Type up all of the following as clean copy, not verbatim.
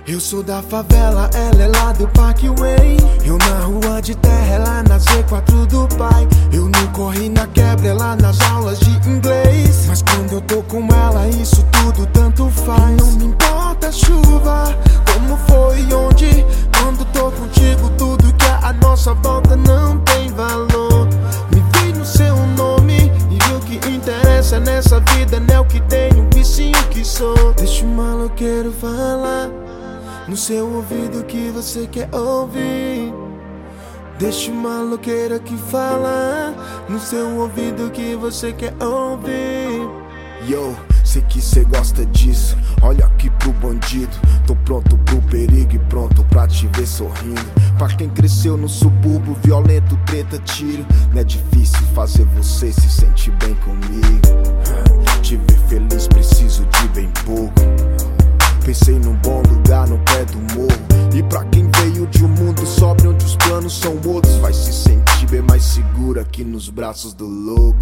Eu sou da favela, ela é lá do Parkway. Eu na rua de terra, ela na Z4 do pai. Eu não corri na quebra, ela nas aulas de inglês. Mas quando eu tô com ela, isso tudo tanto faz. Não me importa a chuva, como foi e onde. Quando tô contigo, tudo que é a nossa volta não tem valor. Me vi no seu nome e o que interessa nessa vida não é o que tenho, e sim o que sou. Deixa o maloqueiro falar no seu ouvido que você quer ouvir. Deixa o maloqueiro aqui falar no seu ouvido que você quer ouvir. Yo, sei que cê gosta disso. Olha aqui pro bandido. Tô pronto pro perigo e pronto pra te ver sorrindo. Pra quem cresceu no subúrbio, violento, treta, tiro. Não é difícil fazer você se sentir bem comigo. Te ver feliz preciso de bem pouco. Pensei num bom lugar no pé do morro. E pra quem veio de um mundo sóbrio onde os planos são outros, vai se sentir bem mais seguro aqui nos braços do louco.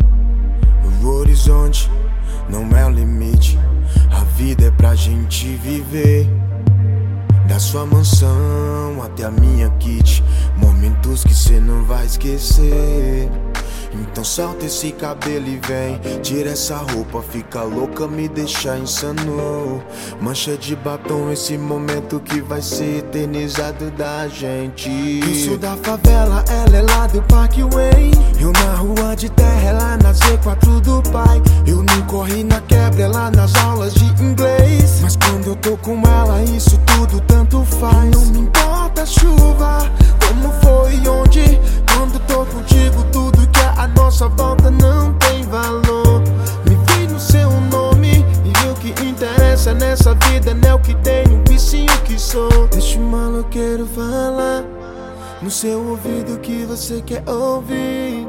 O horizonte não é o limite, a vida é pra gente viver. Da sua mansão até a minha kit, momentos que cê não vai esquecer. Então solta esse cabelo e vem, tira essa roupa, fica louca, me deixa insano. Mancha de batom esse momento que vai ser eternizado da gente. Eu sou da favela, ela é lá do Parkway. Eu na rua de terra, ela na Z4 do pai. Eu não corri na quebra, ela nas aulas de inglês. Mas quando eu tô com ela, isso tudo tanto faz. Não me importa a chuva, como foi e onde. Quando tô contigo, tudo que é a nossa volta não tem valor. Me vi no seu nome e o que interessa nessa vida não é o que tenho, e sim o que sou. Deixa o maloqueiro falar no seu ouvido que você quer ouvir.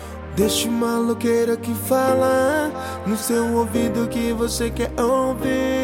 Deixa o maloqueiro aqui falar no seu ouvido que você quer ouvir.